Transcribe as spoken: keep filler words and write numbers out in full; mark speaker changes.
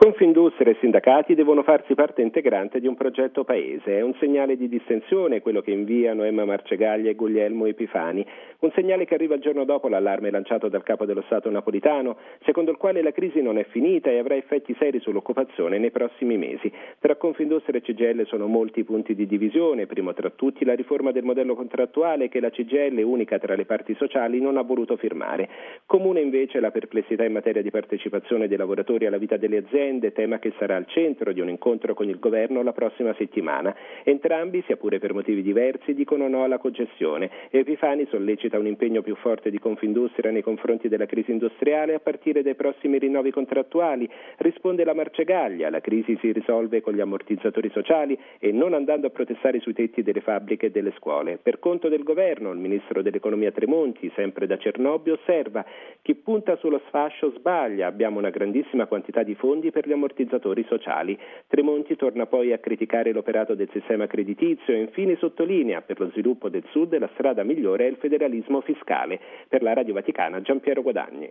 Speaker 1: Confindustria e sindacati devono farsi parte integrante di un progetto paese. È un segnale di distensione quello che inviano Emma Marcegaglia e Guglielmo Epifani, un segnale che arriva il giorno dopo l'allarme lanciato dal capo dello Stato napolitano, secondo il quale la crisi non è finita e avrà effetti seri sull'occupazione nei prossimi mesi. Tra Confindustria e C G I L sono molti i punti di divisione, primo tra tutti la riforma del modello contrattuale che la C G I L, unica tra le parti sociali, non ha voluto firmare. Comune invece la perplessità in materia di partecipazione dei lavoratori alla vita delle aziende, tema che sarà al centro di un incontro con il governo la prossima settimana. Entrambi, sia pure per motivi diversi, dicono no alla cogestione. Epifani sollecita un impegno più forte di Confindustria nei confronti della crisi industriale a partire dai prossimi rinnovi contrattuali. Risponde la Marcegaglia: la crisi si risolve con gli ammortizzatori sociali e non andando a protestare sui tetti delle fabbriche e delle scuole. Per conto del governo, il ministro dell'economia Tremonti, sempre da Cernobbio, osserva: chi punta sullo sfascio sbaglia, abbiamo una grandissima quantità di fondi per gli ammortizzatori sociali. Tremonti torna poi a criticare l'operato del sistema creditizio e infine sottolinea: per lo sviluppo del Sud la strada migliore è il federalismo fiscale. Per la Radio Vaticana, Giampiero Guadagni.